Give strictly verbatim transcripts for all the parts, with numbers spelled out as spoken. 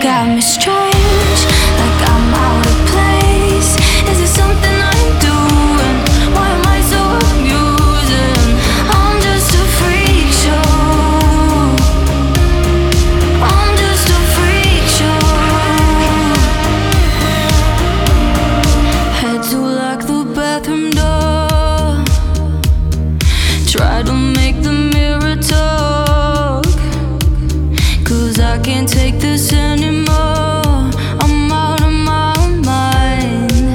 got me strange, like I'm out of place. Is it something I'm doing? Why am I so amusing? I'm just a freak show. I'm just a freak show. Head to lock the bathroom door. Try to make the mirror talk, 'cause I can't take this anymore. I'm out of my mind.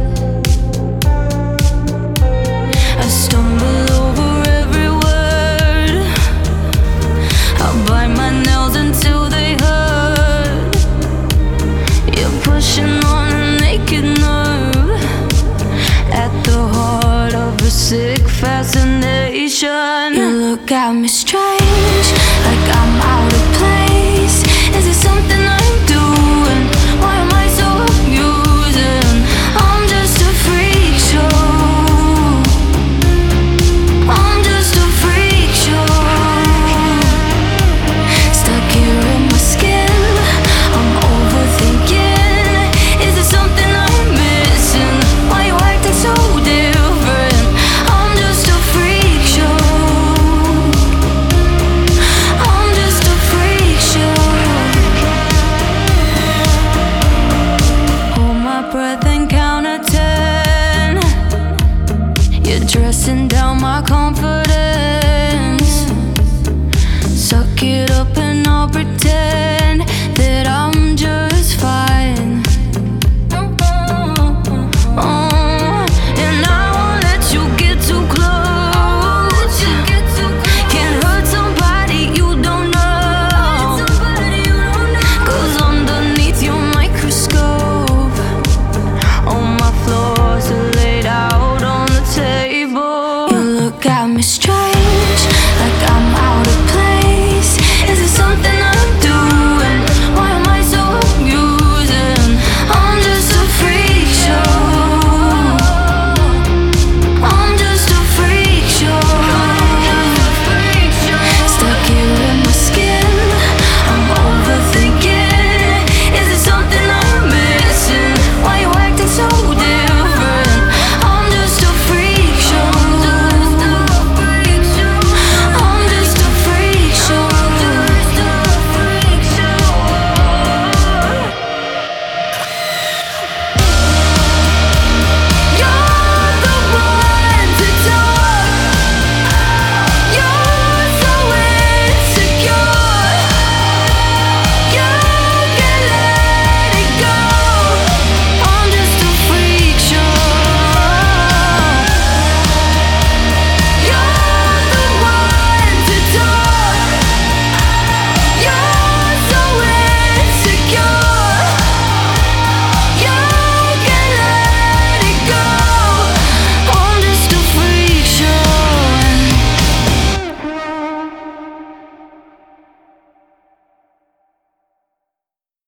I stumble over every word. I bite my nails until they hurt. You're pushing on a naked nerve at the heart of a sick fascination. You look at me strange, like I'm out of place. Is it something I'm doing? Why am I so amusing? I'm just a freak show. I'm just a freak show. Stuck here in my skin, I'm overthinking. Is it something I'm missing? Why you acting so different? I'm just a freak show. I'm just a freak show. Hold my breath and count to ten. You're dressing down my confidence. Suck it up and I'll pretend